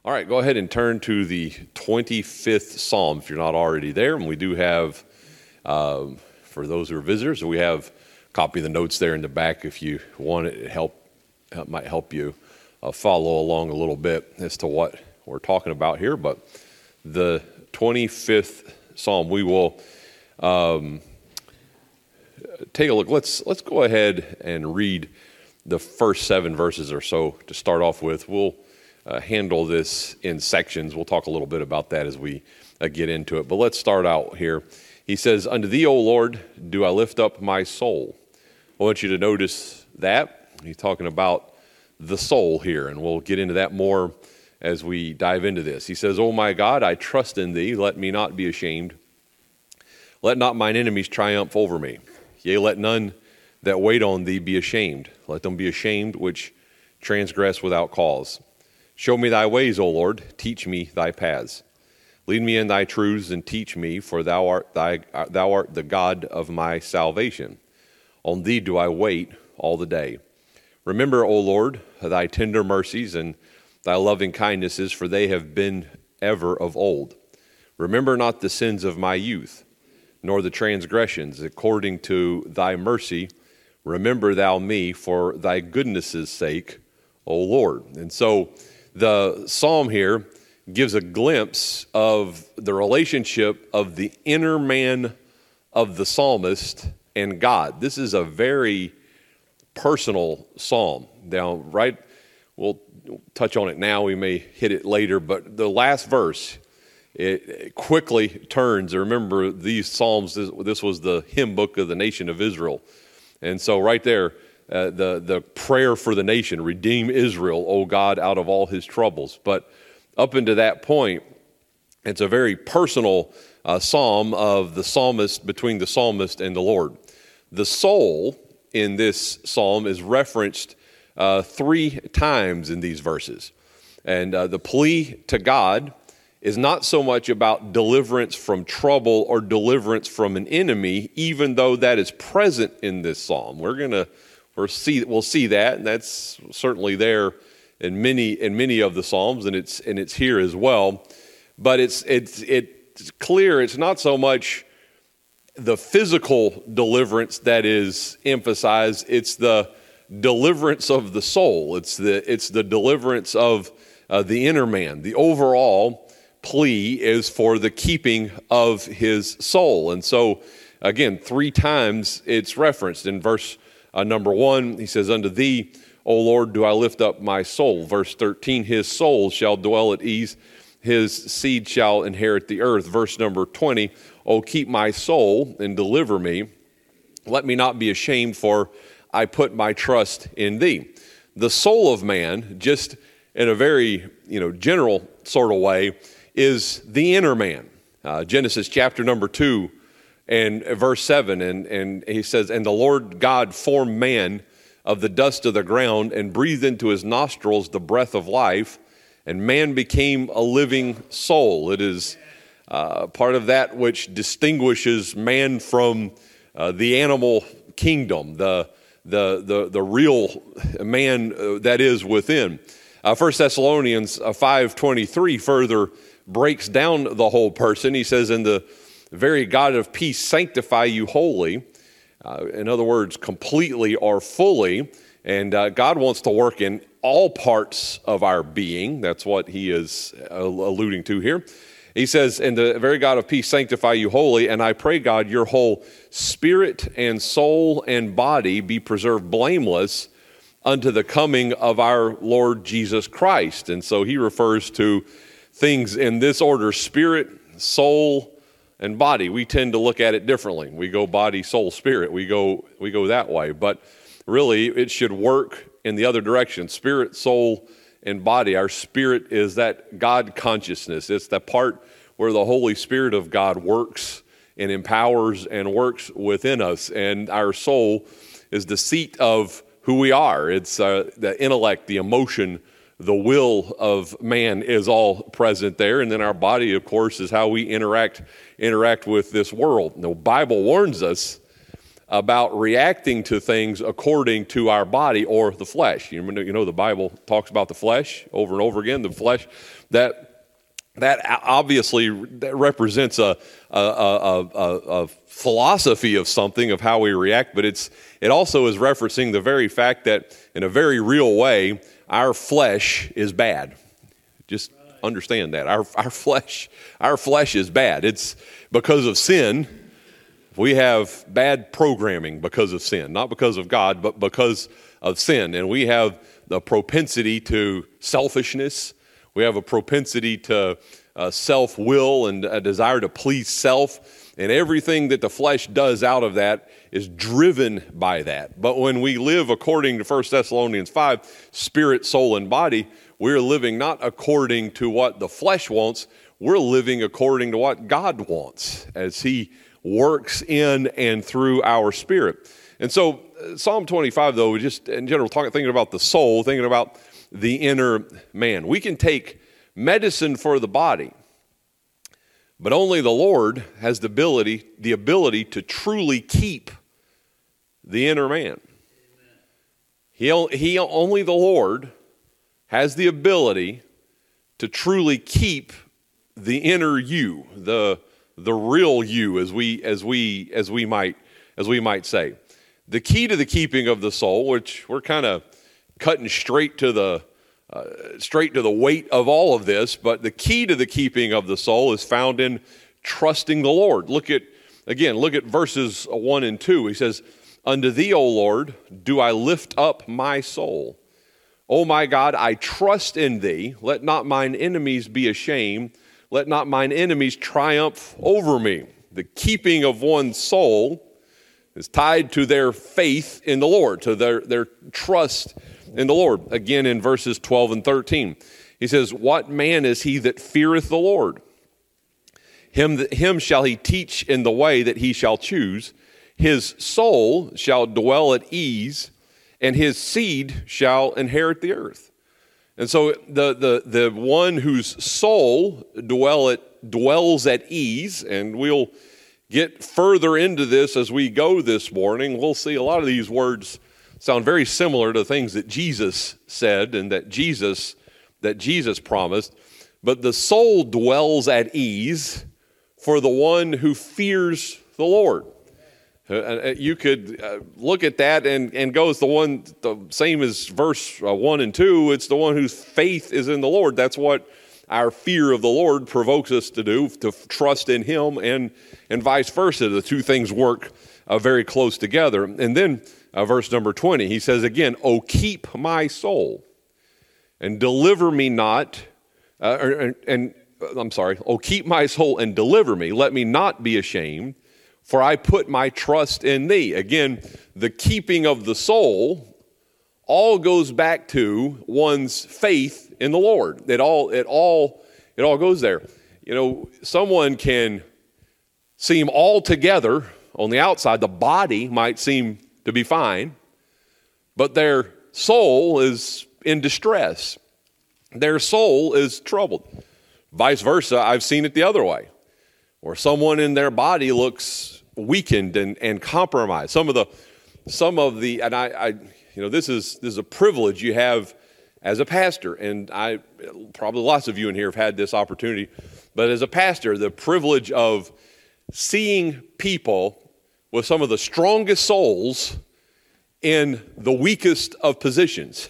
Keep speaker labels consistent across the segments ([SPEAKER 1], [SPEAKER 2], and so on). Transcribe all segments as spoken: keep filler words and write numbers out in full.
[SPEAKER 1] All right, go ahead and turn to the twenty-fifth Psalm if you're not already there. And we do have, uh, for those who are visitors, we have a copy of the notes there in the back if you want it. It help, it might help you uh, follow along a little bit as to what we're talking about here. But the twenty-fifth Psalm, we will um, take a look. Let's let's go ahead and read the first seven verses or so to start off with. We'll Uh, handle this in sections. We'll talk a little bit about that as we uh, get into it. But let's start out here. He says, "Unto thee, O Lord, do I lift up my soul." I want you to notice that. He's talking about the soul here, and we'll get into that more as we dive into this. He says, "O my God, I trust in thee. Let me not be ashamed. Let not mine enemies triumph over me. Yea, let none that wait on thee be ashamed. Let them be ashamed which transgress without cause. Show me thy ways, O Lord, teach me thy paths. Lead me in thy truths and teach me, for thou art thy uh, thou art the God of my salvation. On thee do I wait all the day. Remember, O Lord, thy tender mercies and thy loving kindnesses, for they have been ever of old. Remember not the sins of my youth, nor the transgressions. According to thy mercy, remember thou me for thy goodness' sake, O Lord." And so the psalm here gives a glimpse of the relationship of the inner man of the psalmist and God. This is a very personal psalm. Now, right, we'll touch on it now. We may hit it later, but the last verse, it quickly turns. Remember, these psalms, this, this was the hymn book of the nation of Israel. And so right there, Uh, the, the prayer for the nation, redeem Israel, O God, out of all his troubles. But up into that point, it's a very personal uh, psalm of the psalmist, between the psalmist and the Lord. The soul in this psalm is referenced uh, three times in these verses. And uh, the plea to God is not so much about deliverance from trouble or deliverance from an enemy, even though that is present in this psalm. We're going to We'll see, we'll see that, and that's certainly there in many in many of the Psalms, and it's and it's here as well. But it's it's it's clear it's not so much the physical deliverance that is emphasized; it's the deliverance of the soul. It's the it's the deliverance of uh, the inner man. The overall plea is for the keeping of his soul, and so again, three times it's referenced in verse. Uh, number one, he says, "Unto thee, O Lord, do I lift up my soul." Verse thirteen, "His soul shall dwell at ease, his seed shall inherit the earth." Verse number twenty, "O keep my soul and deliver me. Let me not be ashamed, for I put my trust in thee." The soul of man, just in a very you know general sort of way, is the inner man. Uh, Genesis chapter number two, and verse seven, and, and he says, "And the Lord God formed man of the dust of the ground and breathed into his nostrils the breath of life, and man became a living soul." It is uh, part of that which distinguishes man from uh, the animal kingdom, the, the, the, the real man uh, that is within. Uh, First Thessalonians five twenty-three further breaks down the whole person. He says, "In the very God of peace sanctify you wholly." Uh, in other words, completely or fully. And uh, God wants to work in all parts of our being. That's what he is uh, alluding to here. He says, "And the very God of peace sanctify you wholly, and I pray, God, your whole spirit and soul and body be preserved blameless unto the coming of our Lord Jesus Christ." And so he refers to things in this order: spirit, soul, and body. We tend to look at it differently. We go body, soul, spirit. We go we go that way. But really, it should work in the other direction. Spirit, soul, and body. Our spirit is that God consciousness. It's the part where the Holy Spirit of God works and empowers and works within us. And our soul is the seat of who we are. It's uh, the intellect, the emotion, the will of man is all present there. And then our body, of course, is how we interact interact with this world. The Bible warns us about reacting to things according to our body or the flesh. You know, you know the Bible talks about the flesh over and over again, the flesh. That that obviously that represents a, a, a, a, a philosophy of something, of how we react, but it's it also is referencing the very fact that in a very real way, our flesh is bad. Just understand that. Our our flesh, our flesh is bad. It's because of sin. We have bad programming because of sin, not because of God, but because of sin. And we have the propensity to selfishness. We have a propensity to uh, self-will and a desire to please self. And everything that the flesh does out of that is driven by that. But when we live according to First Thessalonians five, spirit, soul, and body, we're living not according to what the flesh wants. We're living according to what God wants as He works in and through our spirit. And so uh, Psalm twenty-five, though, just in general, talking, thinking about the soul, thinking about the inner man. We can take medicine for the body, but only the Lord has the ability, the ability to truly keep the inner man. He, he, only the Lord has the ability to truly keep the inner you, the the real you, as we as we as we might as we might say. The key to the keeping of the soul, which we're kind of cutting straight to the uh, straight to the weight of all of this, but the key to the keeping of the soul is found in trusting the Lord. Look at again, look at verses one and two. He says, "Unto thee, O Lord, do I lift up my soul. O my God, I trust in thee. Let not mine enemies be ashamed. Let not mine enemies triumph over me." The keeping of one's soul is tied to their faith in the Lord, to their, their trust in the Lord. Again, in verses twelve and thirteen, he says, "What man is he that feareth the Lord? Him, him shall he teach in the way that he shall choose. His soul shall dwell at ease, and his seed shall inherit the earth." And so the, the, the one whose soul dwell at, dwells at ease, and we'll get further into this as we go this morning. We'll see a lot of these words sound very similar to things that Jesus said and that Jesus, that Jesus promised. But the soul dwells at ease for the one who fears the Lord. Uh, you could uh, look at that and, and go, it's the one, the same as verse uh, one and two, it's the one whose faith is in the Lord. That's what our fear of the Lord provokes us to do, to trust in Him, and, and vice versa. The two things work uh, very close together. And then uh, verse number twenty, he says again, "O keep my soul, and deliver me not," uh, and, and I'm sorry, "O keep my soul and deliver me, let me not be ashamed, for I put my trust in thee." Again, the keeping of the soul all goes back to one's faith in the Lord. It all, it all, it all goes there. You know, someone can seem all together on the outside. The body might seem to be fine, but their soul is in distress. Their soul is troubled. Vice versa, I've seen it the other way, where someone in their body looks weakened and, and compromised. Some of the, some of the, and I, I, you know, this is this is a privilege you have as a pastor, and I probably lots of you in here have had this opportunity. But as a pastor, the privilege of seeing people with some of the strongest souls in the weakest of positions.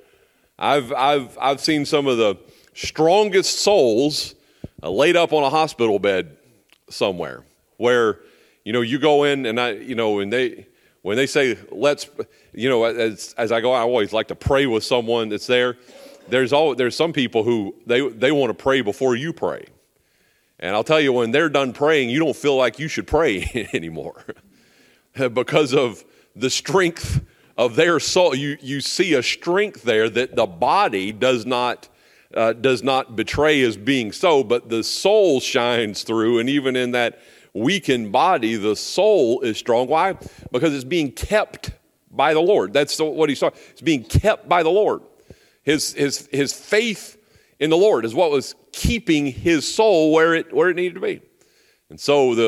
[SPEAKER 1] I've I've I've seen some of the strongest souls uh, laid up on a hospital bed somewhere, where, you know, you go in and I, you know, and they, when they say, let's, you know, as as I go, I always like to pray with someone that's there. There's all, there's some people who they they want to pray before you pray. And I'll tell you, when they're done praying, you don't feel like you should pray anymore because of the strength of their soul. You you see a strength there that the body does not uh, does not betray as being so, but the soul shines through, and even in that weakened body, the soul is strong. Why? Because it's being kept by the Lord. That's what he's talking. It's being kept by the Lord. His his his faith in the Lord is what was keeping his soul where it where it needed to be. And so the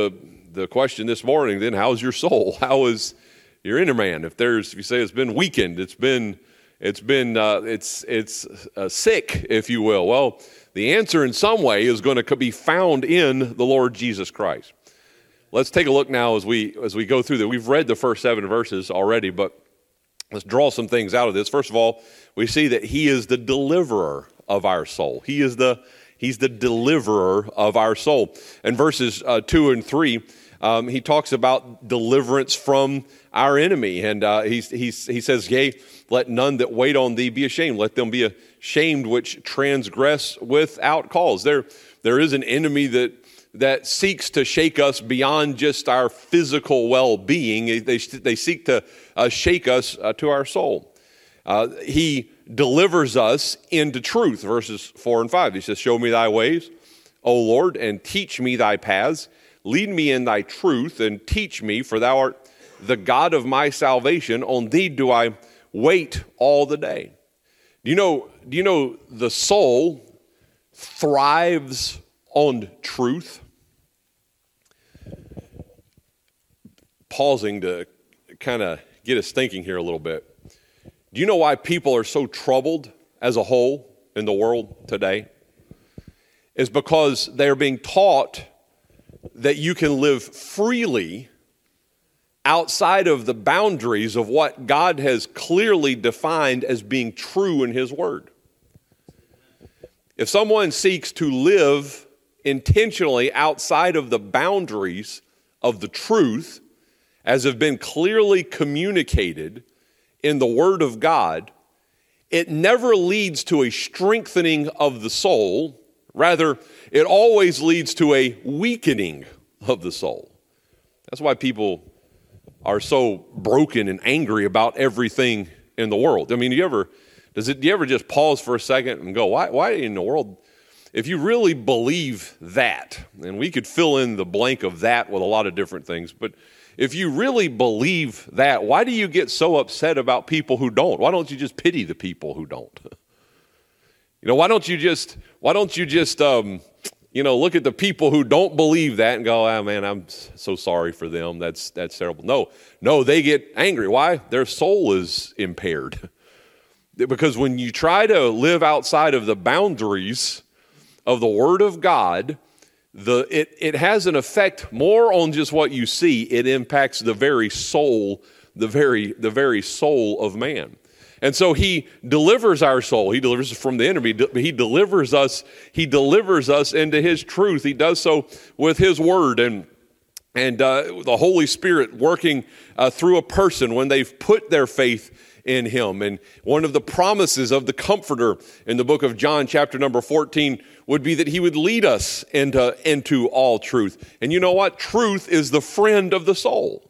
[SPEAKER 1] the question this morning, then, how's your soul? How is your inner man? If there's, if you say it's been weakened, it's been, it's been, uh, it's, it's uh, sick, if you will. Well, the answer in some way is going to be found in the Lord Jesus Christ. Let's take a look now as we as we go through that. We've read the first seven verses already, but let's draw some things out of this. First of all, we see that he is the deliverer of our soul. He is the he's the deliverer of our soul. In verses uh, two and three, um, he talks about deliverance from our enemy, and uh, he's, he's, he says, "Yea, let none that wait on thee be ashamed. Let them be ashamed which transgress without cause." There, there is an enemy that that seeks to shake us beyond just our physical well-being. They, they seek to uh, shake us uh, to our soul. Uh, he delivers us into truth, verses four and five. He says, "Show me thy ways, O Lord, and teach me thy paths. Lead me in thy truth, and teach me, for thou art the God of my salvation. On thee do I wait all the day." Do you know, do you know the soul thrives on truth? Pausing to kind of get us thinking here a little bit. Do you know why people are so troubled as a whole in the world today? It's because they're being taught that you can live freely outside of the boundaries of what God has clearly defined as being true in His Word. If someone seeks to live intentionally outside of the boundaries of the truth, as have been clearly communicated in the Word of God, it never leads to a strengthening of the soul. Rather, it always leads to a weakening of the soul. That's why people are so broken and angry about everything in the world. I mean, do you ever, does it, do you ever just pause for a second and go, why, why in the world, if you really believe that, and we could fill in the blank of that with a lot of different things, but if you really believe that, why do you get so upset about people who don't? Why don't you just pity the people who don't? You know, why don't you just, why don't you just, um, you know, look at the people who don't believe that and go, "Ah, man, I'm so sorry for them. That's that's terrible." No, no, they get angry. Why? Their soul is impaired. Because when you try to live outside of the boundaries of the Word of God, The, it, it has an effect more on just what you see. It impacts the very soul, the very, the very soul of man. And so he delivers our soul. He delivers us from the enemy. He delivers us, he delivers us into his truth. He does so with his word and, and uh, the Holy Spirit working uh, through a person when they've put their faith in him. And one of the promises of the Comforter in the book of John, chapter number fourteen, would be that he would lead us into, into all truth. And you know what? Truth is the friend of the soul.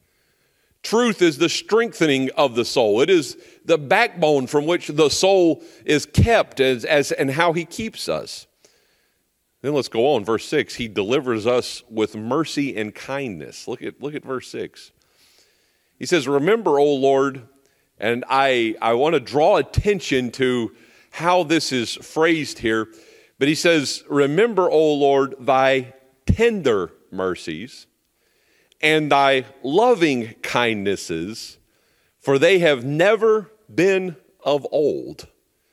[SPEAKER 1] Truth is the strengthening of the soul. It is the backbone from which the soul is kept as, as and how he keeps us. Then let's go on. Verse six, he delivers us with mercy and kindness. Look at, look at verse six. He says, "Remember, O Lord," and I, I want to draw attention to how this is phrased here. But he says, "Remember, O Lord, thy tender mercies and thy loving kindnesses, for they have never been of old."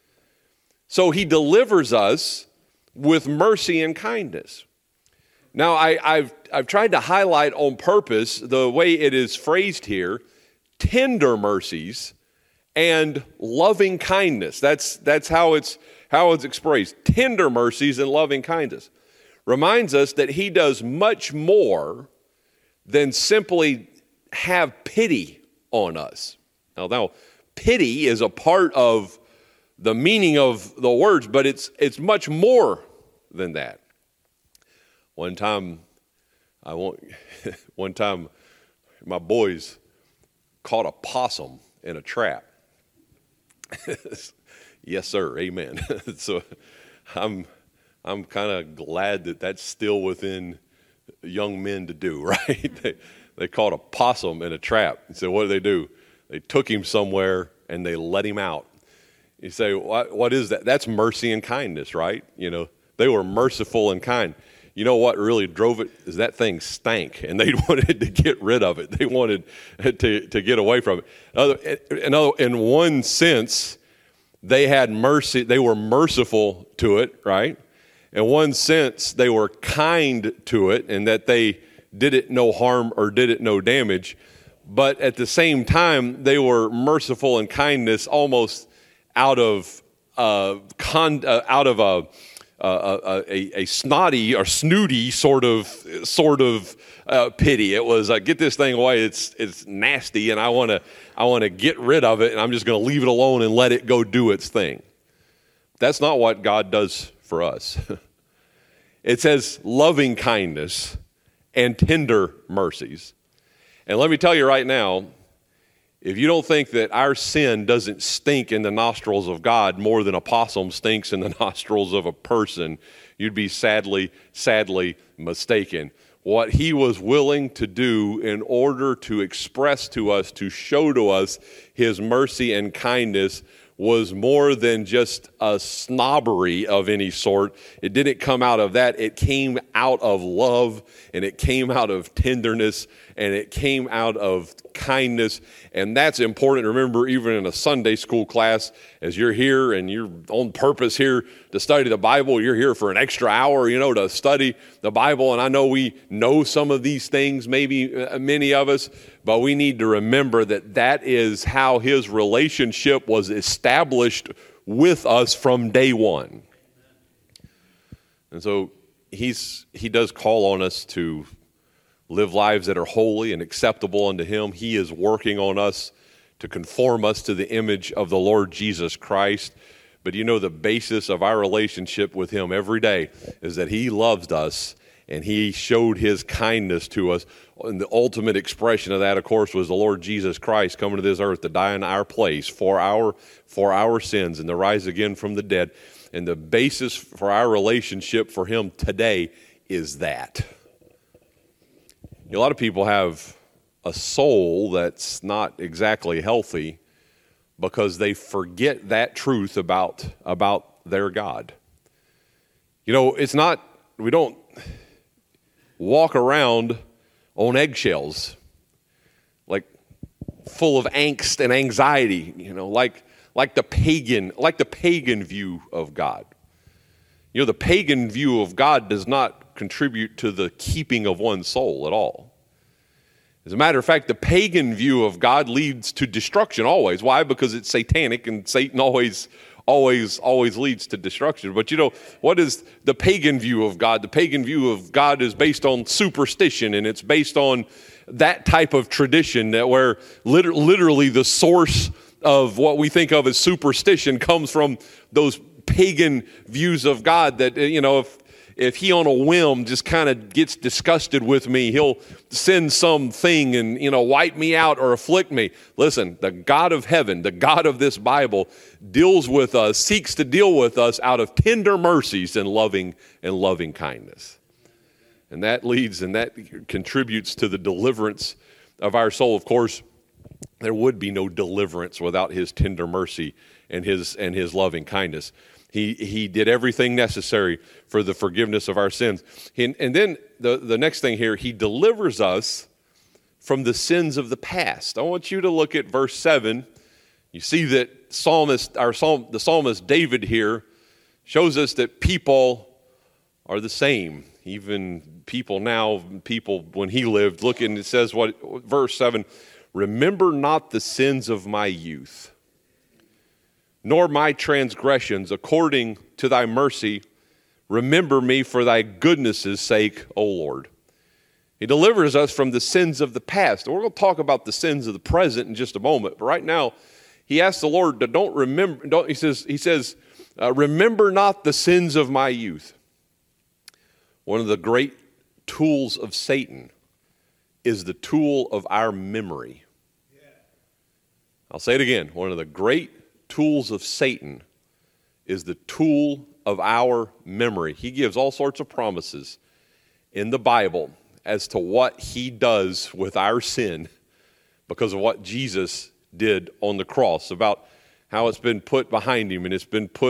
[SPEAKER 1] So he delivers us with mercy and kindness. Now, I, I've, I've tried to highlight on purpose the way it is phrased here, tender mercies and loving kindness. That's, that's how it's How it's expressed, tender mercies and loving kindness, reminds us that he does much more than simply have pity on us. Now, now, pity is a part of the meaning of the words, but it's it's much more than that. One time, I won't. One time, my boys caught a possum in a trap. Yes, sir. Amen. So I'm I'm kind of glad that that's still within young men to do, right? They, they caught a possum in a trap. So what did they do? They took him somewhere and they let him out. You say, what, what is that? That's mercy and kindness, right? You know, they were merciful and kind. you know what really drove it is that thing stank, and they wanted to get rid of it. They wanted to, to get away from it. Other, in, other, in one sense, they had mercy. They were merciful to it, right? In one sense, they were kind to it, in that they did it no harm or did it no damage. But at the same time, they were merciful and kindness almost out of uh, con, uh, out of a, a, a a snotty or snooty sort of sort of uh, pity. It was uh, get this thing away. It's it's nasty, and I want to I want to get rid of it, and I'm just going to leave it alone and let it go do its thing. That's not what God does for us. It says loving kindness and tender mercies. And let me tell you right now, if you don't think that our sin doesn't stink in the nostrils of God more than a possum stinks in the nostrils of a person, you'd be sadly, sadly mistaken. What he was willing to do in order to express to us, to show to us his mercy and kindness, was more than just a snobbery of any sort. It didn't come out of that. It came out of love, and it came out of tenderness, and it came out of kindness. And that's important to remember even in a Sunday school class. As you're here and you're on purpose here to study the Bible, you're here for an extra hour, you know, to study the Bible. And I know we know some of these things, maybe uh, many of us, but we need to remember that that is how his relationship was established with us from day one. And so he's he does call on us to live lives that are holy and acceptable unto him. He is working on us to conform us to the image of the Lord Jesus Christ. But you know, the basis of our relationship with him every day is that he loved us and he showed his kindness to us. And the ultimate expression of that, of course, was the Lord Jesus Christ coming to this earth to die in our place for our for our sins and to rise again from the dead. And the basis for our relationship for him today is that. A lot of people have a soul that's not exactly healthy because they forget that truth about, about their God. You know, it's not, we don't walk around on eggshells, like full of angst and anxiety, you know, like like the pagan, like the pagan view of God. You know, the pagan view of God does not contribute to the keeping of one's soul at all. As a matter of fact, the pagan view of God leads to destruction always. Why? Because it's satanic, and Satan always, always, always leads to destruction. But you know, what is the pagan view of God? The pagan view of God is based on superstition, and it's based on that type of tradition that where liter- literally the source of what we think of as superstition comes from those pagan views of God that, you know, if If he on a whim just kind of gets disgusted with me, he'll send something and, you know, wipe me out or afflict me. Listen, the God of heaven, the God of this Bible, deals with us, seeks to deal with us out of tender mercies and loving and loving kindness. And that leads and that contributes to the deliverance of our soul. Of course, there would be no deliverance without his tender mercy and his and his loving kindness. He he did everything necessary for the forgiveness of our sins. He, and then the, the next thing here, he delivers us from the sins of the past. I want you to look at verse seven. You see that psalmist, our psalm, the psalmist David here shows us that people are the same. Even people now, people when he lived, look, and it says what, verse seven, remember not the sins of my youth, nor my transgressions, according to thy mercy, remember me for thy goodness' sake, O Lord. He delivers us from the sins of the past. We're going to talk about the sins of the present in just a moment. But right now, he asks the Lord to don't remember, don't, he says, he says uh, remember not the sins of my youth. One of the great tools of Satan is the tool of our memory. I'll say it again. One of the great tools of Satan is the tool of our memory. He gives all sorts of promises in the Bible as to what he does with our sin because of what Jesus did on the cross, about how it's been put behind him and it's been put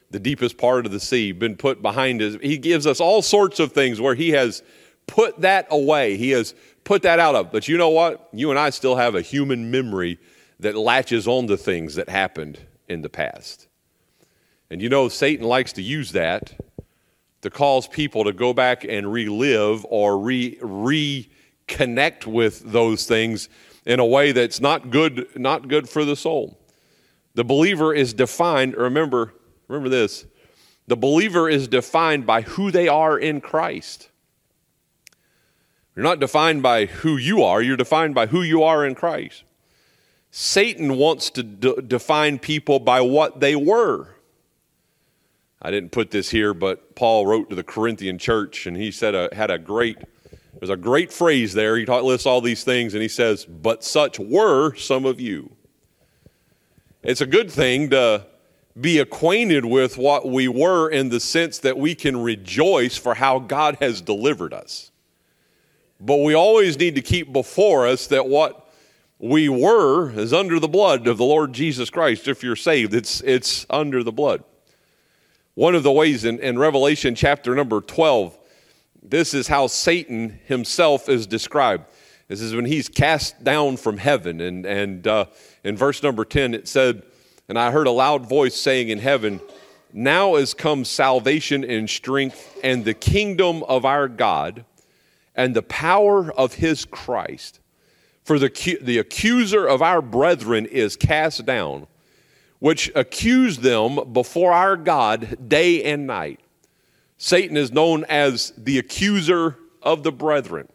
[SPEAKER 1] the deepest part of the sea, been put behind us. He gives us all sorts of things where he has put that away. He has put that out of. But you know what? You and I still have a human memory that latches on to things that happened in the past. And you know, Satan likes to use that to cause people to go back and relive or re reconnect with those things in a way that's not good, not good for the soul. The believer is defined, remember, remember this, the believer is defined by who they are in Christ. You're not defined by who you are, you're defined by who you are in Christ. Satan wants to de- define people by what they were. I didn't put this here, but Paul wrote to the Corinthian church, and he said a, had a great, there's a great phrase there. He taught, lists all these things, and he says, but such were some of you. It's a good thing to be acquainted with what we were in the sense that we can rejoice for how God has delivered us. But we always need to keep before us that what we were is under the blood of the Lord Jesus Christ. If you're saved, it's, it's under the blood. One of the ways in, in Revelation chapter number twelve, this is how Satan himself is described. This is when he's cast down from heaven. And, and uh, in verse number ten, it said, and I heard a loud voice saying in heaven, now is come salvation and strength and the kingdom of our God and the power of his Christ. For the, the accuser of our brethren is cast down, which accused them before our God day and night. Satan is known as the accuser of the brethren.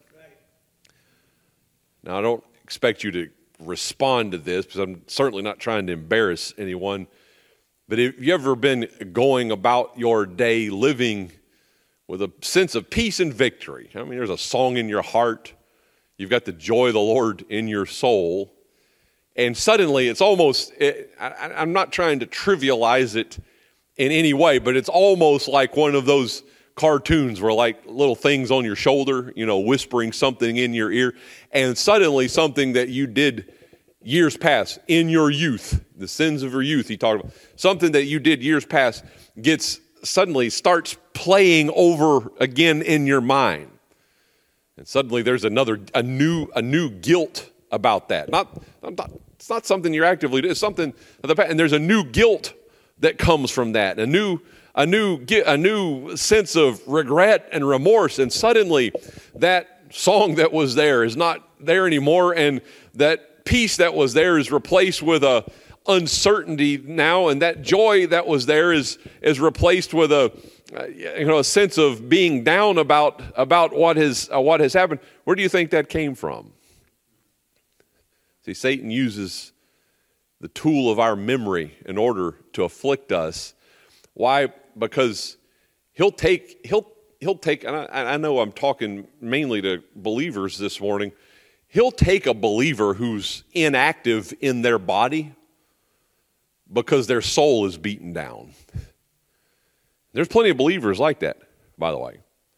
[SPEAKER 1] Now, I don't expect you to respond to this because I'm certainly not trying to embarrass anyone. But have you ever been going about your day living with a sense of peace and victory? I mean, there's a song in your heart. You've got the joy of the Lord in your soul. And suddenly it's almost, it, I, I'm not trying to trivialize it in any way, but it's almost like one of those cartoons where like little things on your shoulder, you know, whispering something in your ear, and suddenly something that you did years past in your youth, the sins of your youth he talked about, something that you did years past gets suddenly starts playing over again in your mind. And suddenly there's another, a new, a new guilt about that. Not, not it's not something you're actively doing, it's something of the past, and there's a new guilt that comes from that, a new A new, a new sense of regret and remorse, and suddenly that song that was there is not there anymore, and that peace that was there is replaced with a uncertainty now, and that joy that was there is is replaced with a you know a sense of being down about about what has uh, what has happened. Where do you think that came from? See, Satan uses the tool of our memory in order to afflict us. Why? Because he'll take, he'll, he'll take, and I, I know I'm talking mainly to believers this morning, he'll take a believer who's inactive in their body because their soul is beaten down. There's plenty of believers like that, by the way.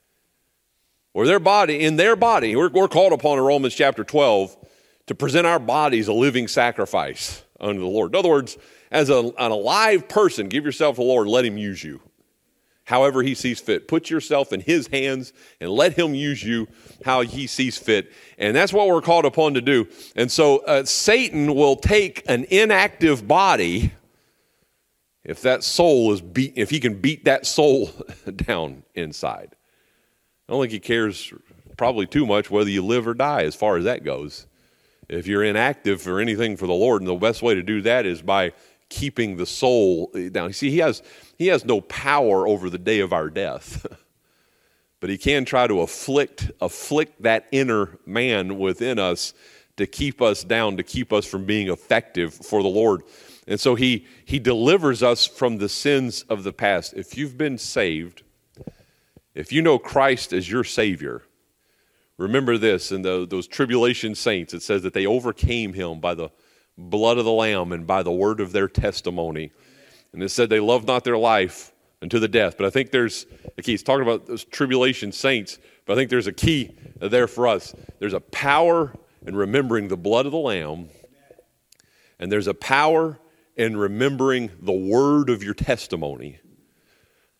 [SPEAKER 1] Or their body, in their body, we're, we're called upon in Romans chapter twelve to present our bodies a living sacrifice unto the Lord. In other words, as a, an alive person, give yourself to the Lord, let him use you however he sees fit. Put yourself in his hands and let him use you how he sees fit. And that's what we're called upon to do. And so uh, Satan will take an inactive body if that soul is beat, if he can beat that soul down inside. I don't think he cares probably too much whether you live or die as far as that goes. If you're inactive or anything for the Lord, and the best way to do that is by keeping the soul down. You see, he has he has no power over the day of our death, but he can try to afflict afflict that inner man within us to keep us down, to keep us from being effective for the Lord. And so he he delivers us from the sins of the past. If you've been saved, if you know Christ as your Savior, remember this, in the, those tribulation saints, it says that they overcame him by the blood of the Lamb and by the word of their testimony. And it said they loved not their life unto the death. But I think there's a key. He's talking about those tribulation saints, but I think there's a key there for us. There's a power in remembering the blood of the Lamb, and there's a power in remembering the word of your testimony.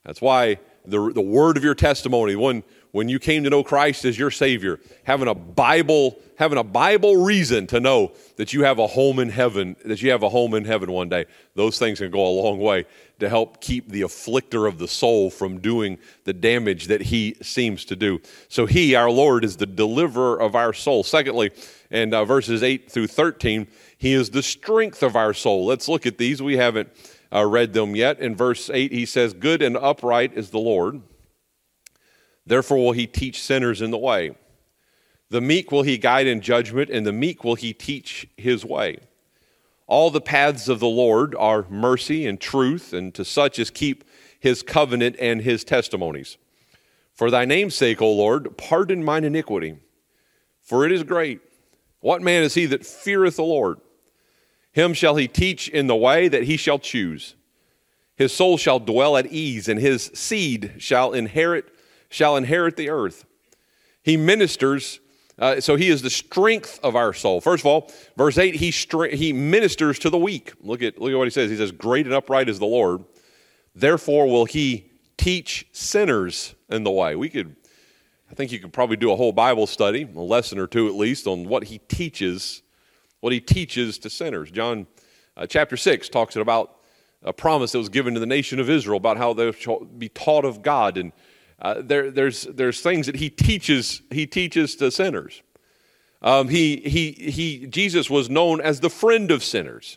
[SPEAKER 1] That's why the, the word of your testimony, when, when you came to know Christ as your Savior, having a Bible, having a Bible reason to know that you have a home in heaven, that you have a home in heaven one day, those things can go a long way to help keep the afflicter of the soul from doing the damage that he seems to do. So he, our Lord, is the deliverer of our soul. Secondly, and uh, verses eight through thirteen, he is the strength of our soul. Let's look at these. We haven't uh, read them yet. In verse eight, he says, good and upright is the Lord. Therefore will he teach sinners in the way. The meek will he guide in judgment, and the meek will he teach his way. All the paths of the Lord are mercy and truth, and to such as keep his covenant and his testimonies. For thy name's sake, O Lord, pardon mine iniquity, for it is great. What man is he that feareth the Lord? Him shall he teach in the way that he shall choose. His soul shall dwell at ease, and his seed shall inherit shall inherit the earth. He ministers, uh, so he is the strength of our soul. First of all, verse eight, he stre- he ministers to the weak. Look at, look at what he says. He says, great and upright is the Lord. Therefore will he teach sinners in the way. We could, I think you could probably do a whole Bible study, a lesson or two at least, on what he teaches, what he teaches to sinners. John uh, chapter six talks about a promise that was given to the nation of Israel about how they shall be taught of God, and Uh, there, there's there's things that he teaches he teaches to sinners. Um, he he he Jesus was known as the friend of sinners.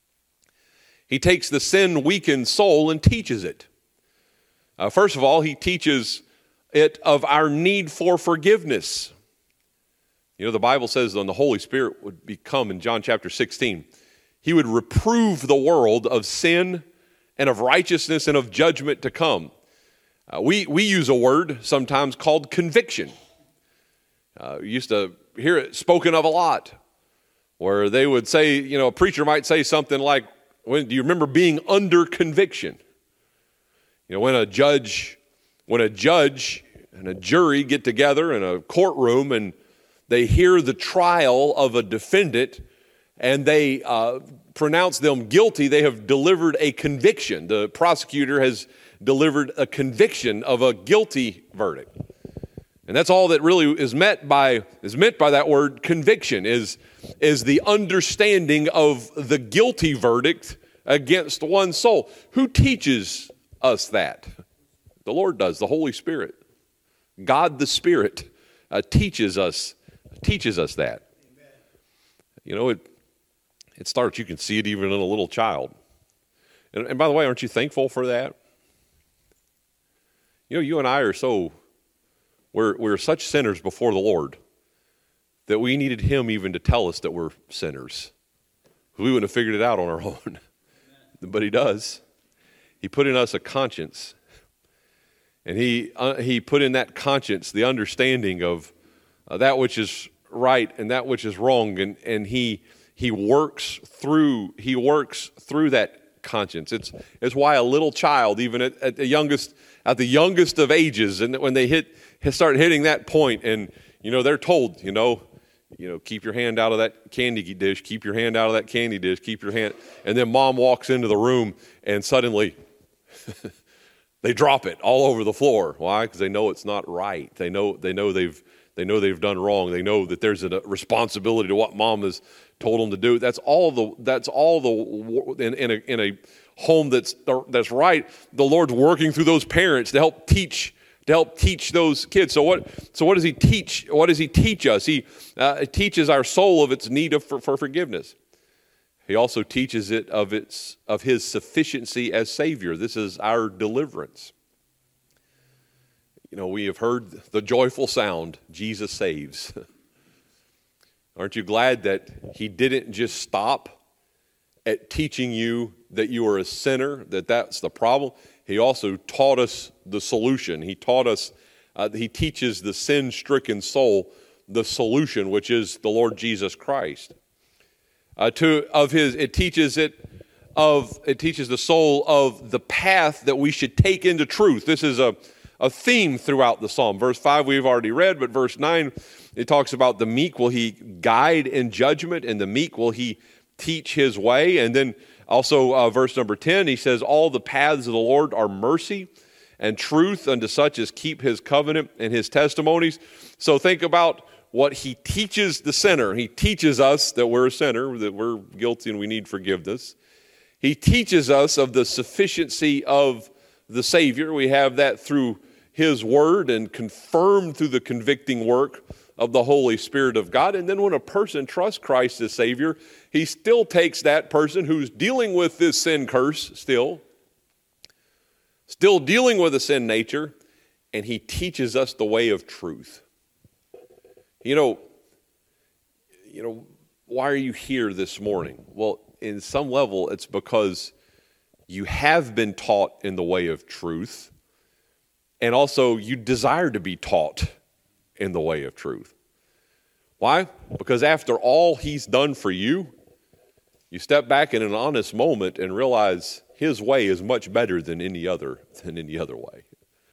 [SPEAKER 1] He takes the sin-weakened soul and teaches it. Uh, first of all, he teaches it of our need for forgiveness. You know, the Bible says when the Holy Spirit would become in John chapter sixteen, he would reprove the world of sin and of righteousness and of judgment to come. Uh, we, we use a word sometimes called conviction. Uh, we used to hear it spoken of a lot, where they would say, you know, a preacher might say something like, when, do you remember being under conviction? You know, when a judge, when a judge and a jury get together in a courtroom and they hear the trial of a defendant and they uh, pronounce them guilty, they have delivered a conviction. The prosecutor has delivered a conviction of a guilty verdict. And that's all that really is meant by is meant by that word conviction, is, is the understanding of the guilty verdict against one's soul. Who teaches us that? The Lord does, the Holy Spirit. God the Spirit uh, teaches us teaches us that. Amen. You know, it it starts, you can see it even in a little child. And, and by the way, aren't you thankful for that? You know, you and I are so, we're, we're such sinners before the Lord that we needed him even to tell us that we're sinners. We wouldn't have figured it out on our own. But he does. He put in us a conscience. And he uh, he put in that conscience the understanding of uh, that which is right and that which is wrong. And, and he he works through he works through that conscience. It's it's why a little child, even at, at the youngest at the youngest of ages, and when they hit start hitting that point, and you know they're told, you know, you know, keep your hand out of that candy dish, keep your hand out of that candy dish, keep your hand, and then mom walks into the room, and suddenly they drop it all over the floor. Why? Because they know it's not right. They know they know they've they know they've done wrong. They know that there's a responsibility to what mom has told them to do. That's all the that's all the in, in a in a home that's that's right. The Lord's working through those parents to help teach to help teach those kids. So what so what does he teach? What does he teach us? He uh, teaches our soul of its need of, for, for forgiveness. He also teaches it of its of his sufficiency as Savior. This is our deliverance. You know, we have heard the joyful sound, Jesus saves. Aren't you glad that he didn't just stop at teaching you that you are a sinner, that that's the problem? He also taught us the solution. He taught us, uh, he teaches the sin-stricken soul the solution, which is the Lord Jesus Christ. Uh, to of his, it teaches it of it teaches the soul of the path that we should take into truth. This is a a theme throughout the psalm. Verse five we've already read, but verse nine it talks about the meek will he guide in judgment, and the meek will he teach his way. And then also uh, verse number ten, he says all the paths of the Lord are mercy and truth unto such as keep his covenant and his testimonies. So think about what he teaches the sinner. He teaches us that we're a sinner, that we're guilty and we need forgiveness. He teaches us of the sufficiency of the Savior. We have that through his word and confirmed through the convicting work of the Holy Spirit of God. And then when a person trusts Christ as Savior, he still takes that person who's dealing with this sin curse still, still dealing with a sin nature, and he teaches us the way of truth. You know, you know, why are you here this morning? Well, in some level, it's because you have been taught in the way of truth, and also you desire to be taught in the way of truth. Why? Because after all he's done for you, you step back in an honest moment and realize his way is much better than any other than any other way.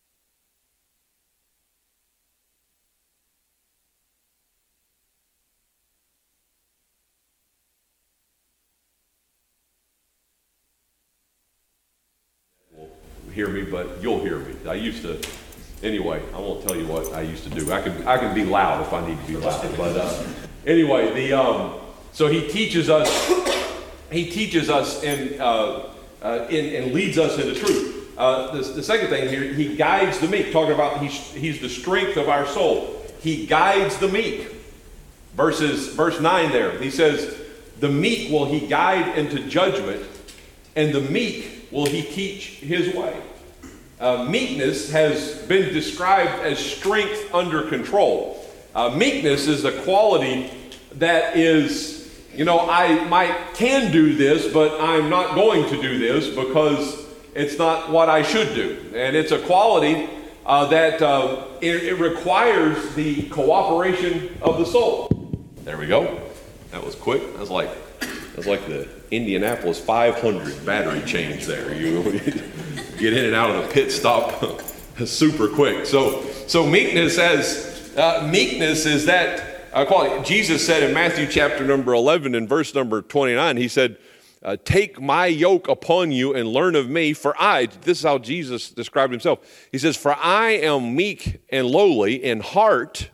[SPEAKER 1] Hear me, but you'll hear me. I used to, anyway, I won't tell you what I used to do. I can I can be loud if I need to be loud. But uh, anyway, the um, so he teaches us, he teaches us and uh, uh, in, and leads us into truth. Uh, the, the second thing here, he guides the meek. Talking about he's he's the strength of our soul. He guides the meek. Verses verse nine there, he says, "The meek will he guide into judgment, and the meek will he teach his way." Uh, meekness has been described as strength under control. Uh, meekness is the quality that is, you know, I might can do this, but I'm not going to do this because it's not what I should do. And it's a quality uh, that uh, it, it requires the cooperation of the soul. There we go. That was quick. That was like that was like the Indianapolis five hundred battery change there. You get in and out of the pit stop super quick. So, so meekness as uh, meekness is that uh, quality. Jesus said in Matthew chapter number eleven and verse number twenty-nine, he said, uh, "Take my yoke upon you and learn of me, for I." This is how Jesus described himself. He says, "For I am meek and lowly in heart."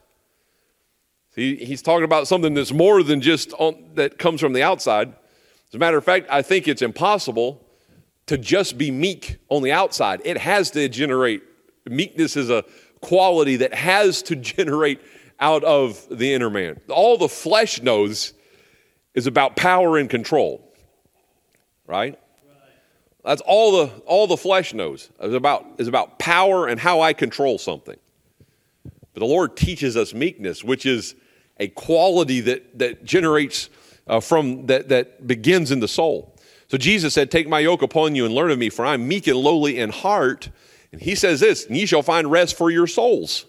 [SPEAKER 1] He, he's talking about something that's more than just on, that comes from the outside. As a matter of fact, I think it's impossible to just be meek on the outside. It has to generate, meekness is a quality that has to generate out of the inner man. All the flesh knows is about power and control, right? That's all the all the flesh knows is about is about power and how I control something. But the Lord teaches us meekness, which is a quality that that generates uh, from that that begins in the soul. So Jesus said, "Take my yoke upon you and learn of me, for I am meek and lowly in heart." And he says this, "And ye shall find rest for your souls."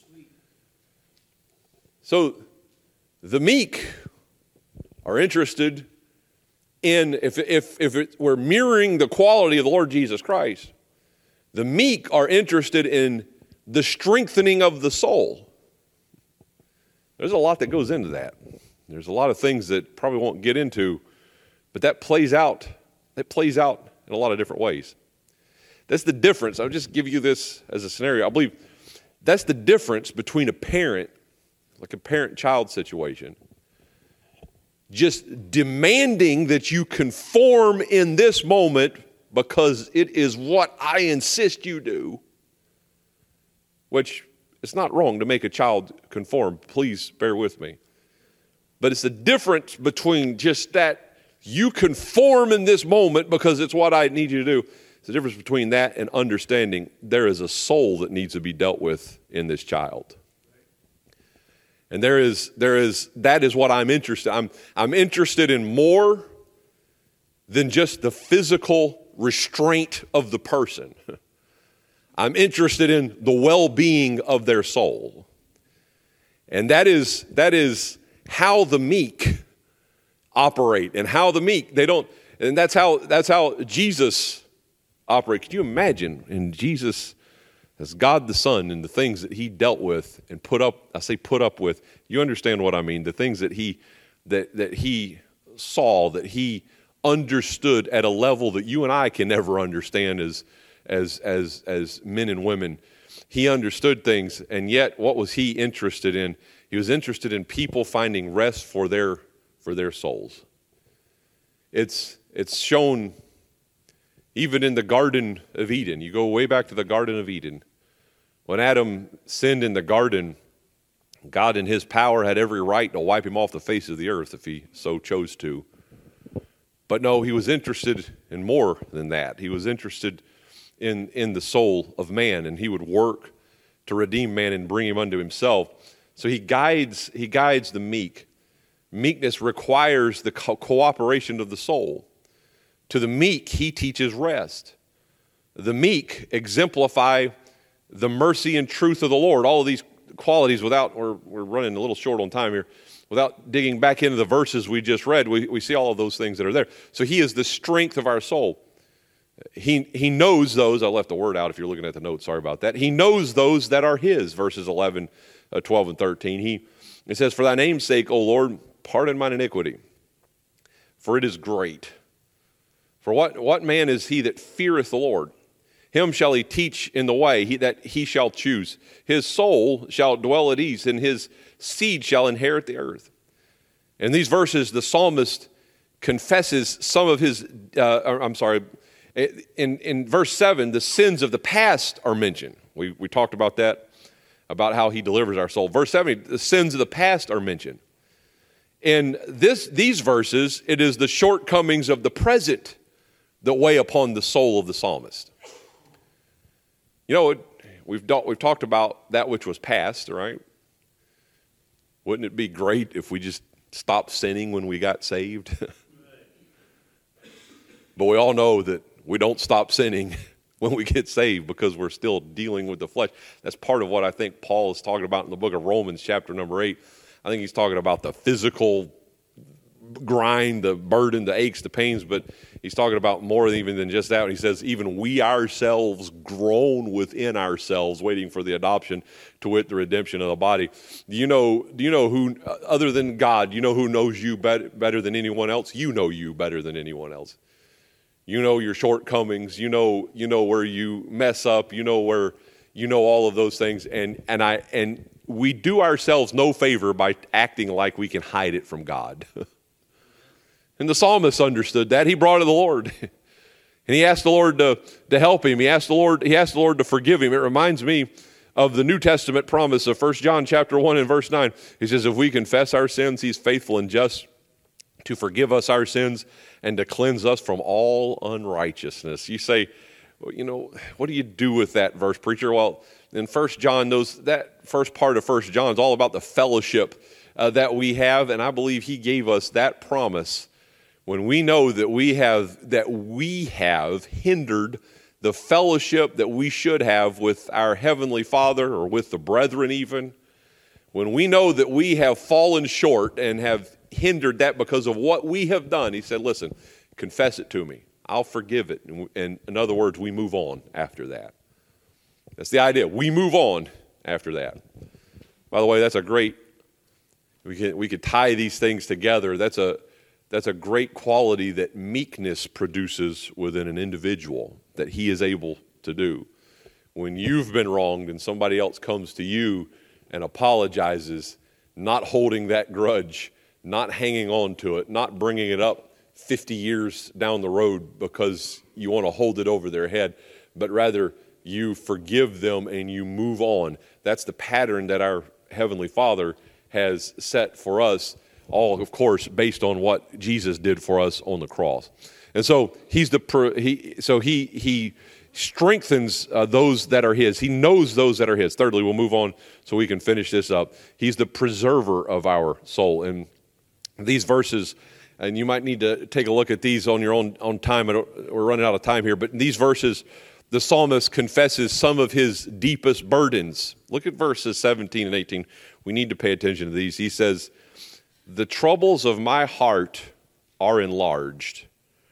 [SPEAKER 1] So the meek are interested in, if if if it, we're mirroring the quality of the Lord Jesus Christ, the meek are interested in the strengthening of the soul. There's a lot that goes into that. There's a lot of things that probably won't get into, but that plays out. That plays out in a lot of different ways. That's the difference. I'll just give you this as a scenario. I believe that's the difference between a parent, like a parent-child situation, just demanding that you conform in this moment because it is what I insist you do, which it's not wrong to make a child conform. Please bear with me. But it's the difference between just that you conform in this moment because it's what I need you to do. It's the difference between that and understanding there is a soul that needs to be dealt with in this child. And there is, there is, that is what I'm interested in. I'm, I'm interested in more than just the physical restraint of the person. I'm interested in the well-being of their soul. And that is, that is how the meek operate and how the meek, they don't, and that's how, that's how Jesus operates. Can you imagine in Jesus as God the Son and the things that he dealt with and put up, I say put up with, you understand what I mean, the things that he, that, that he saw, that he understood at a level that you and I can never understand as, as as as men and women. He understood things, and yet what was he interested in? He was interested in people finding rest for their for their souls. It's it's shown even in the Garden of Eden. You go way back to the Garden of Eden. When Adam sinned in the garden, God in his power had every right to wipe him off the face of the earth if he so chose to. But no, he was interested in more than that. He was interested in, in the soul of man, and he would work to redeem man and bring him unto himself. So he guides, he guides the meek. Meekness requires the co- cooperation of the soul. To the meek, he teaches rest. The meek exemplify the mercy and truth of the Lord. All of these qualities, without, we're, we're running a little short on time here, without digging back into the verses we just read, we, we see all of those things that are there. So he is the strength of our soul. He, he knows those, I left the word out if you're looking at the notes, sorry about that. He knows those that are his, verses eleven, uh, twelve, and thirteen. He, it says, for thy name's sake, O Lord, pardon mine iniquity, for it is great. For what, what man is he that feareth the Lord? Him shall he teach in the way he, that he shall choose. His soul shall dwell at ease, and his seed shall inherit the earth. In these verses, the psalmist confesses some of his, uh, I'm sorry, in, in verse seven, the sins of the past are mentioned. We, we talked about that, about how he delivers our soul. Verse seven, the sins of the past are mentioned. In this, these verses, it is the shortcomings of the present that weigh upon the soul of the psalmist. You know, we've, we've talked about that which was past, right? Wouldn't it be great if we just stopped sinning when we got saved? But we all know that we don't stop sinning when we get saved because we're still dealing with the flesh. That's part of what I think Paul is talking about in the book of Romans, chapter number eight. I think he's talking about the physical grind, the burden, the aches, the pains, but he's talking about more even than just that. He says, even we ourselves groan within ourselves, waiting for the adoption, to wit, the redemption of the body. Do you know, do you know who, other than God, you know who knows you better, better than anyone else? You know you better than anyone else. You know your shortcomings. You know, you know where you mess up. You know where, you know all of those things. And, and I, and we do ourselves no favor by acting like we can hide it from God. And the psalmist understood that. He brought it to the Lord. And he asked the Lord to, to help him. He asked the Lord, he asked the Lord to forgive him. It reminds me of the New Testament promise of First John chapter one and verse nine. He says, if we confess our sins, he's faithful and just to forgive us our sins and to cleanse us from all unrighteousness. You say, well, you know, what do you do with that verse, preacher? Well, in First John, those that first part of First John is all about the fellowship uh, that we have, and I believe he gave us that promise when we know that we have that we have hindered the fellowship that we should have with our Heavenly Father or with the brethren even. When we know that we have fallen short and have hindered that because of what we have done, he said, listen, confess it to me. I'll forgive it. And, and in other words, we move on after that. That's the idea. We move on after that. By the way, that's a great, we can, we could tie these things together. That's a, that's a great quality that meekness produces within an individual that he is able to do. When you've been wronged and somebody else comes to you and apologizes, not holding that grudge, not hanging on to it, not bringing it up fifty years down the road because you want to hold it over their head, but rather you forgive them and you move on. That's the pattern that our Heavenly Father has set for us, all, of course, based on what Jesus did for us on the cross. And so he's the he so he he strengthens uh, those that are his. He knows those that are his. Thirdly, we'll move on so we can finish this up. He's the preserver of our soul. And these verses, and you might need to take a look at these on your own on time. We're running out of time here, but in these verses, the psalmist confesses some of his deepest burdens. Look at verses seventeen and eighteen. We need to pay attention to these. He says, the troubles of my heart are enlarged.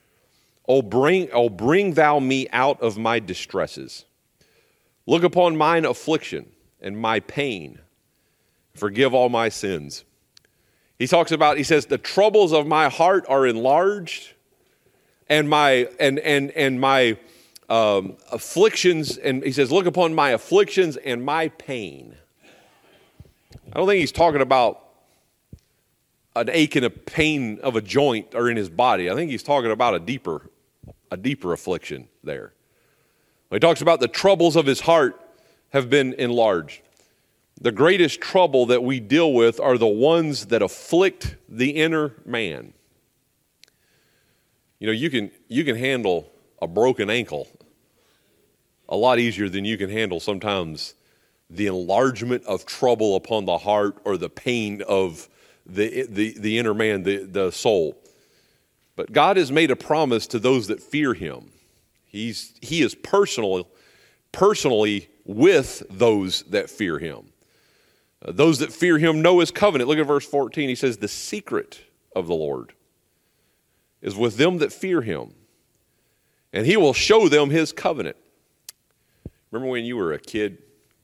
[SPEAKER 1] O bring, O bring thou me out of my distresses. Look upon mine affliction and my pain. Forgive all my sins. He talks about, he says, the troubles of my heart are enlarged, and my and and and my um, afflictions, and he says, look upon my afflictions and my pain. I don't think he's talking about an ache and a pain of a joint or in his body. I think he's talking about a deeper, a deeper affliction there. He talks about the troubles of his heart have been enlarged. The greatest trouble that we deal with are the ones that afflict the inner man. You know, you can you can handle a broken ankle a lot easier than you can handle sometimes the enlargement of trouble upon the heart or the pain of the the, the inner man, the, the soul. But God has made a promise to those that fear him. He's he is personal, personally with those that fear him. Uh, those that fear him know his covenant. Look at verse fourteen. He says, the secret of the Lord is with them that fear him, and he will show them his covenant. Remember when you were a kid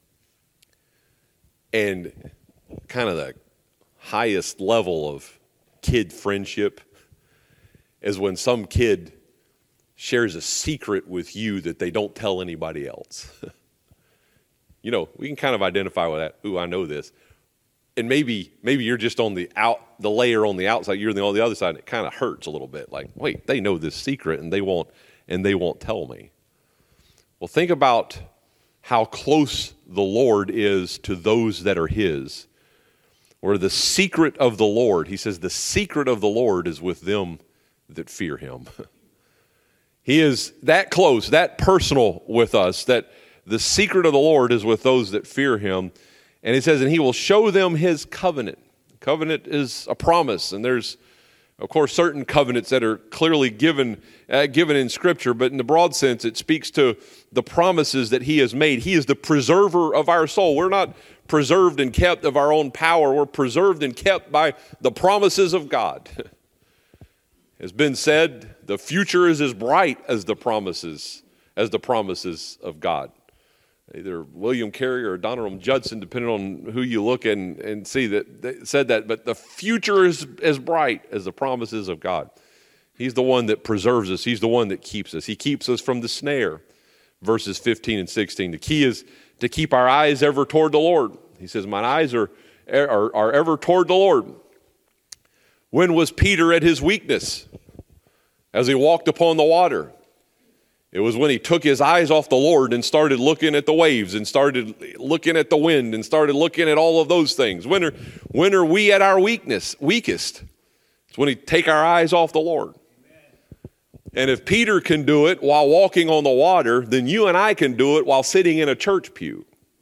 [SPEAKER 1] and kind of the highest level of kid friendship is when some kid shares a secret with you that they don't tell anybody else. You know, we can kind of identify with that. Ooh, I know this. And maybe maybe you're just on the out the layer on the outside, you're on the other side, and it kind of hurts a little bit. Like, wait, they know this secret and they won't and they won't tell me. Well, think about how close the Lord is to those that are his. Where the secret of the Lord, he says, the secret of the Lord is with them that fear him. He is that close, that personal with us, that the secret of the Lord is with those that fear him. And he says, and he will show them his covenant. Covenant is a promise, and there's, of course, certain covenants that are clearly given uh, given in Scripture, but in the broad sense, it speaks to the promises that he has made. He is the preserver of our soul. We're not preserved and kept of our own power. We're preserved and kept by the promises of God. It's been said, the future is as bright as the promises, as the promises of God. Either William Carey or Donald Judson, depending on who you look and, and see, that they said that. But the future is as bright as the promises of God. He's the one that preserves us. He's the one that keeps us. He keeps us from the snare. Verses fifteen and sixteen. The key is to keep our eyes ever toward the Lord. He says, mine eyes are, are, are ever toward the Lord. When was Peter at his weakness? As he walked upon the water. It was when he took his eyes off the Lord and started looking at the waves and started looking at the wind and started looking at all of those things. When are, when are we at our weakness, weakest? It's when we take our eyes off the Lord. And if Peter can do it while walking on the water, then you and I can do it while sitting in a church pew.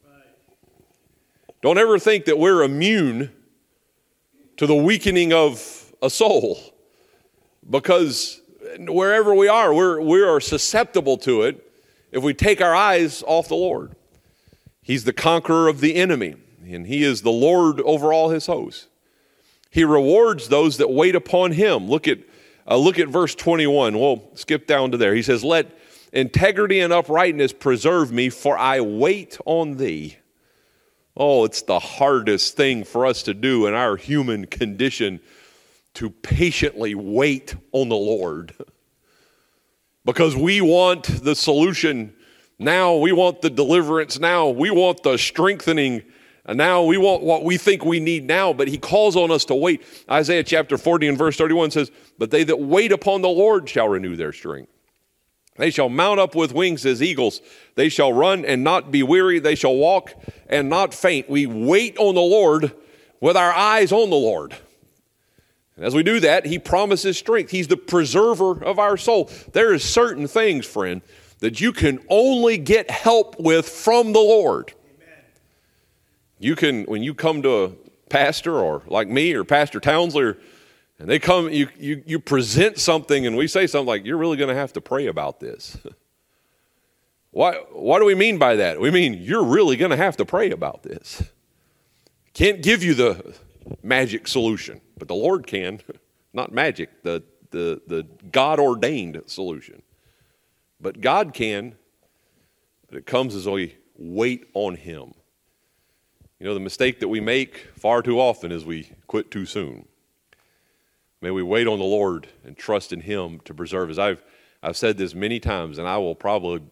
[SPEAKER 1] Don't ever think that we're immune to the weakening of a soul, because wherever we are, we're, we are susceptible to it if we take our eyes off the Lord. He's the conqueror of the enemy, and he is the Lord over all his hosts. He rewards those that wait upon him. Look at, uh, look at verse twenty-one. We'll skip down to there. He says, let integrity and uprightness preserve me, for I wait on thee. Oh, it's the hardest thing for us to do in our human condition, to patiently wait on the Lord. Because we want the solution now. We want the deliverance now. We want the strengthening now. We want what we think we need now. But he calls on us to wait. Isaiah chapter forty and verse thirty-one says, but they that wait upon the Lord shall renew their strength. They shall mount up with wings as eagles. They shall run and not be weary. They shall walk and not faint. We wait on the Lord with our eyes on the Lord. And as we do that, he promises strength. He's the preserver of our soul. There is certain things, friend, that you can only get help with from the Lord. Amen. You can, when you come to a pastor or like me or Pastor Townsley, or, and they come, you, you, you present something and we say something like, you're really going to have to pray about this. What, what do we mean by that? We mean you're really going to have to pray about this. Can't give you the magic solution, but the Lord can. Not magic, the, the, the God-ordained solution. But God can, but it comes as we wait on him. You know, the mistake that we make far too often is we quit too soon. May we wait on the Lord and trust in him to preserve us. I've, I've said this many times, and I will probably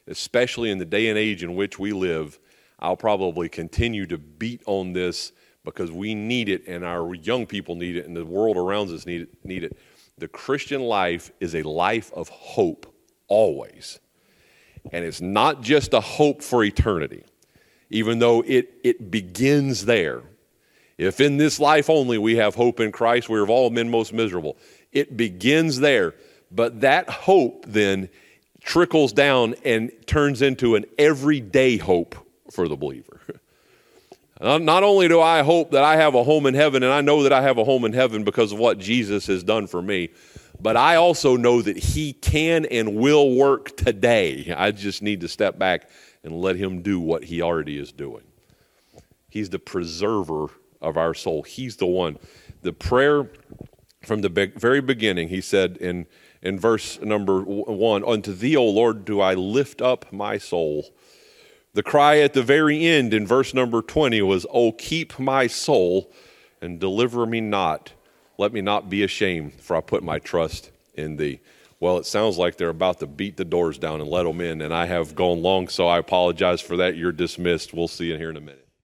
[SPEAKER 1] especially in the day and age in which we live, I'll probably continue to beat on this because we need it and our young people need it and the world around us need it. Need it. The Christian life is a life of hope, always. And it's not just a hope for eternity, even though it, it begins there. If in this life only we have hope in Christ, we are of all men most miserable. It begins there. But that hope then trickles down and turns into an everyday hope for the believer. Not only do I hope that I have a home in heaven, and I know that I have a home in heaven because of what Jesus has done for me, but I also know that he can and will work today. I just need to step back and let him do what he already is doing. He's the preserver of our soul. He's the one. The prayer from the very beginning, he said in, in verse number one, "Unto thee, O Lord, do I lift up my soul." The cry at the very end in verse number twenty was, "Oh, keep my soul and deliver me not. Let me not be ashamed, for I put my trust in thee." Well, it sounds like they're about to beat the doors down and let them in, and I have gone long, so I apologize for that. You're dismissed. We'll see you here in a minute.